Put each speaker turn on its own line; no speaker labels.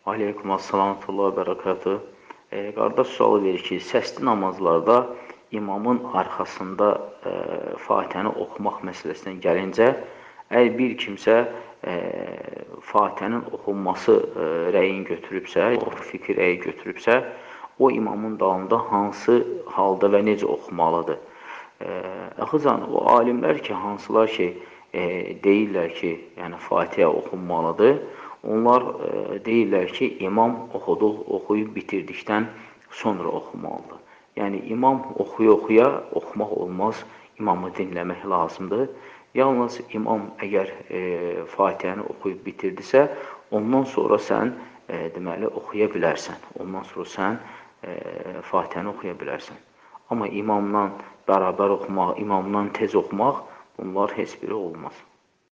Aleykum assalam və bərəkatuhu. Qardaş sualı verir ki, səsli namazlarda imamın arxasında Fatihəni oxumaq məsələsindən gəlincə, əgər bir kimsə Fatihənin oxunması rəyin götürübsə, o fikir rəyi götürübsə, o imamın dalında hansı halda və necə oxumalıdır? Axıcan, o alimlər ki, hansılar ki, deyirlər ki, yəni Fatihə oxunmalıdır, onlar deyirlər ki, imam oxuyub bitirdikdən sonra oxumalıdır. Yəni, imam oxuya-oxuya oxumaq olmaz, imamı dinləmək lazımdır. Yalnız imam əgər Fatihəni oxuyub bitirdisə, ondan sonra sən deməli, oxuya bilərsən. Ondan sonra sən Fatihəni oxuya bilərsən. Amma imamla bərabər oxumaq, imamdan tez oxumaq, bunlar heç biri olmaz.